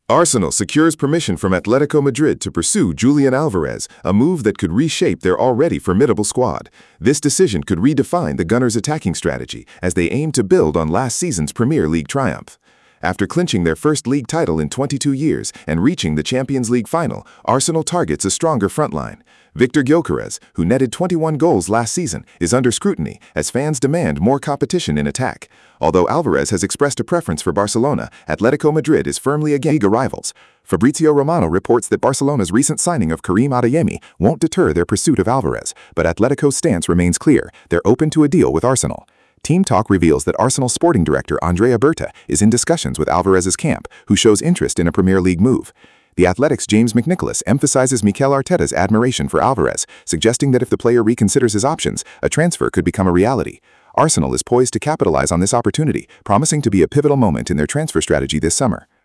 Arsenal secures permission from Atletico Madrid to pursue Julian Alvarez, a move that could reshape their already formidable squad. This decision could redefine the Gunners' attacking strategy as they aim to build on last season's Premier League triumph. After clinching their first league title in 22 years and reaching the Champions League final, Arsenal targets a stronger frontline. Victor Gyökeres, who netted 21 goals last season, is under scrutiny as fans demand more competition in attack. Although Alvarez has expressed a preference for Barcelona, Atletico Madrid is firmly against Liga rivals. Fabrizio Romano reports that Barcelona's recent signing of Karim Adeyemi won't deter their pursuit of Alvarez, but Atletico's stance remains clear: they're open to a deal with Arsenal. Team Talk reveals that Arsenal sporting director Andrea Berta is in discussions with Alvarez's camp, who shows interest in a Premier League move. The Athletic's James McNicholas emphasizes Mikel Arteta's admiration for Alvarez, suggesting that if the player reconsiders his options, a transfer could become a reality. Arsenal is poised to capitalize on this opportunity, promising to be a pivotal moment in their transfer strategy this summer.